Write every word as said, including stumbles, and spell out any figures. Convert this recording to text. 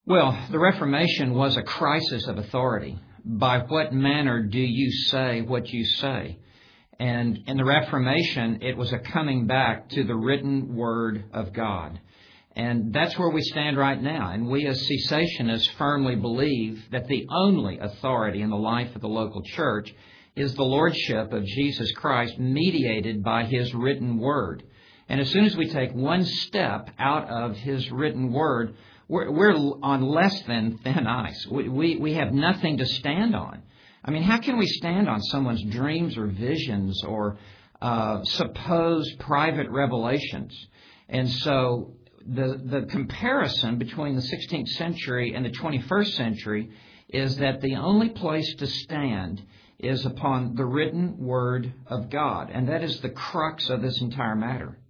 Well, the Reformation was a crisis of authority. By what manner do you say what you say? And in the Reformation, it was a coming back to the written Word of God. And that's where we stand right now. And we as cessationists firmly believe that the only authority in the life of the local church is the Lordship of Jesus Christ, mediated by His written Word. And as soon as we take one step out of His written Word, we're, we're on less than thin ice. We, we, we have nothing to stand on. I mean, how can we stand on someone's dreams or visions or uh, supposed private revelations? And so the the comparison between the sixteenth century and the twenty-first century is that the only place to stand is upon the written Word of God. And that is the crux of this entire matter.